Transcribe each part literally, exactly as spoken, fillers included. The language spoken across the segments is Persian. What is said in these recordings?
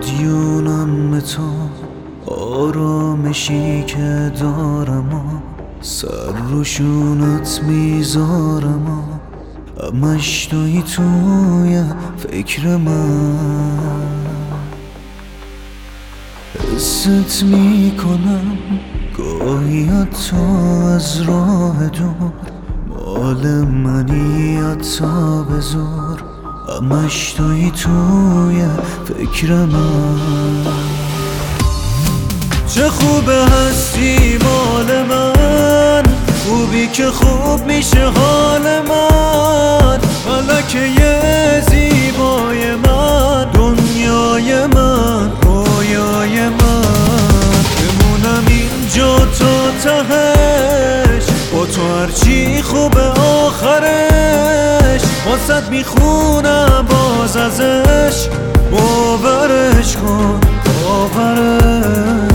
مدیونم به تو، آرامشی که دارم و سر روشونت میذارم و همش توی توی فکر من، حست میکنم گاهی حتی از راه دور مال منی حتی بذار، همش توی توی فکر من. چه خوبه هستی مال من، خوبی که خوب میشه حال من، ملکه زیبای من، دنیای من، رویای من. بمونم اینجا تا تهش، با تو هرچی خوبه آخرش، واسد میخونم باز ازش، باورش کن باورش.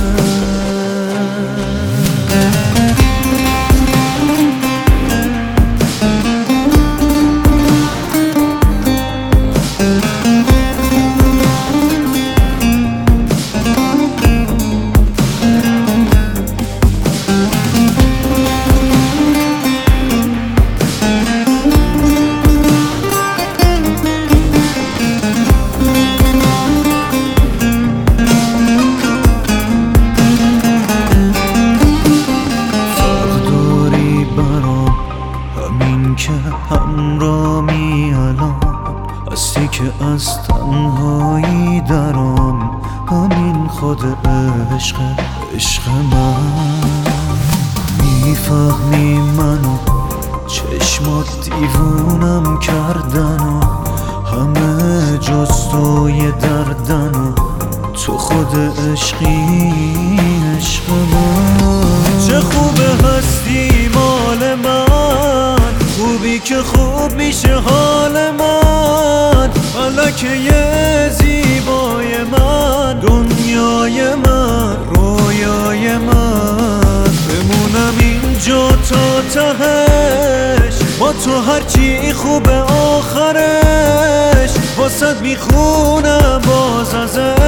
که همراه می الان هستی که از تنهایی درام، همین خود عشق عشق من. میفهمی منو چشمات دیوونم کردن و همه جز توی دردن و تو خود عشقی عشق من. چه خوبه هستی مال من، خوبی که خوب میشه حال من، ملکه زیبای من، دنیای من، رویای من. بمونم اینجا تا تهش، با تو هرچی خوبه آخرش، واسد میخونم باز ازش،